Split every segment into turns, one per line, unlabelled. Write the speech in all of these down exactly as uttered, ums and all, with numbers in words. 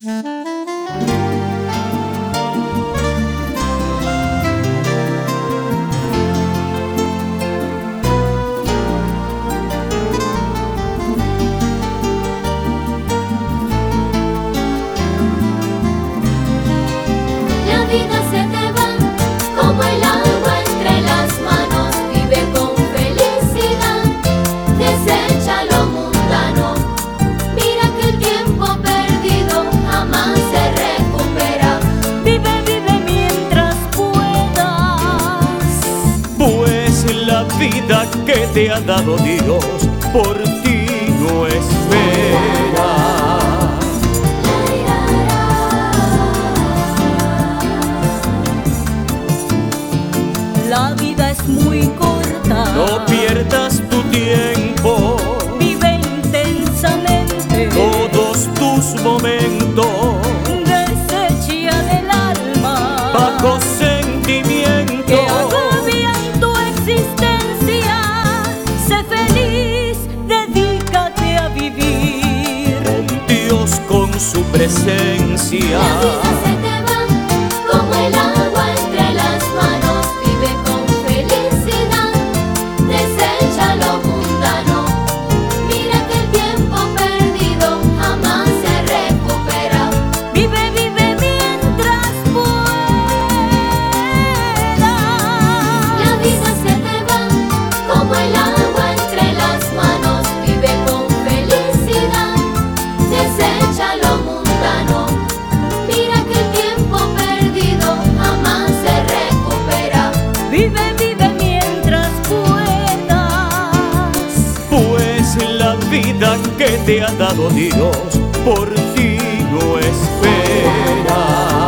vida que te ha dado Dios, por ti no espera.
La vida es muy corta,
no pierdas tu tiempo,
vive intensamente
todos tus momentos,
desecha del alma
bajo sentimientos
que agobian tu existencia. Sé feliz, dedícate a vivir
con Dios, con su presencia.
La vida se te va como el agua entre las manos. Vive con felicidad, desecha lo mundano. Mira que el tiempo perdido jamás se recupera.
Vive, vive mientras puedas.
La vida se te va como el agua entre las manos. Vive con felicidad, desecha lo mundano. Mira que el tiempo perdido jamás se recupera.
Vive, vive mientras puedas.
Pues la vida que te ha dado Dios, por ti no espera.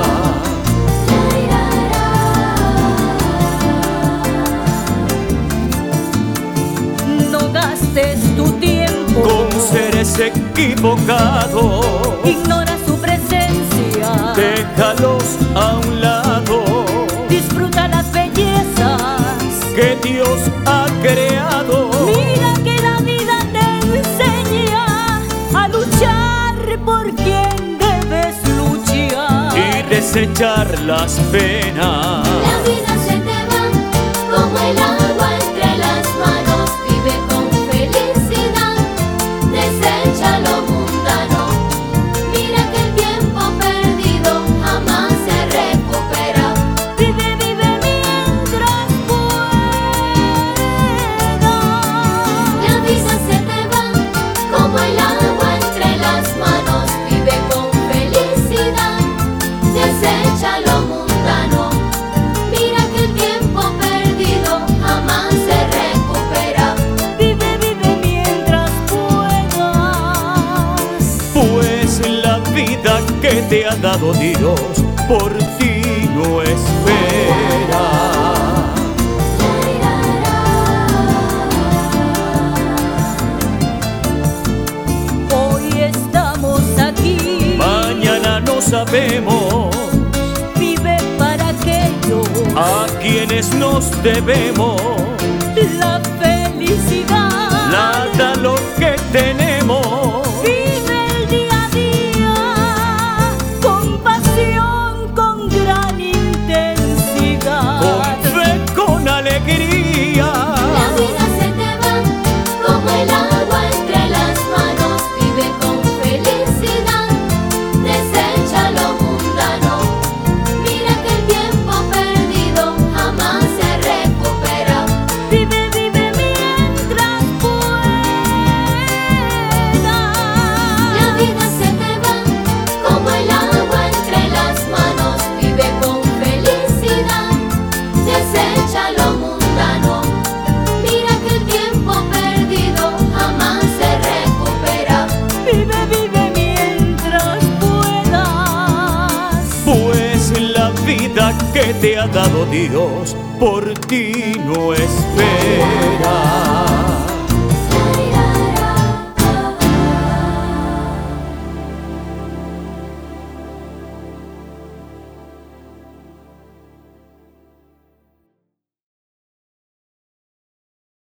No gastes tu tiempo
Con seres equivocados,
ignora su presencia,
déjalos a un lado,
disfruta las bellezas
que Dios ha creado.
Mira que la vida te enseña a luchar por quien debes luchar
Y desechar las penas.
La vida se te va como el agua entre las manos. Vive con felicidad, desecha lo mundano. Mira que el tiempo perdido jamás se recupera.
Vive, vive mientras puedas.
La vida se te va como el agua entre las manos. Vive con felicidad, desecha lo mundano. Mira que el tiempo perdido jamás se recupera.
Vive, vive mientras puedas.
Pues la vida que te ha dado Dios, por ti no espera.
Hoy estamos aquí,
Mañana no sabemos
vive para aquellos
a quienes nos debemos.
la felicidad.
Nada lo que tenemos,
Vive el día a día con pasión, con gran intensidad.
con fe, con alegría.
La vida se te va como el agua entre las manos. Vive con felicidad, desecha lo mundano. Mira que el tiempo perdido jamás se recupera.
Vive, vive mientras puedas.
La vida se te va como el agua entre las manos. Vive con felicidad, desecha lo mundano. Mira que el tiempo perdido jamás se recupera.
Vive, vive mientras puedas.
Pues la vida que te ha dado Dios, por ti no espera.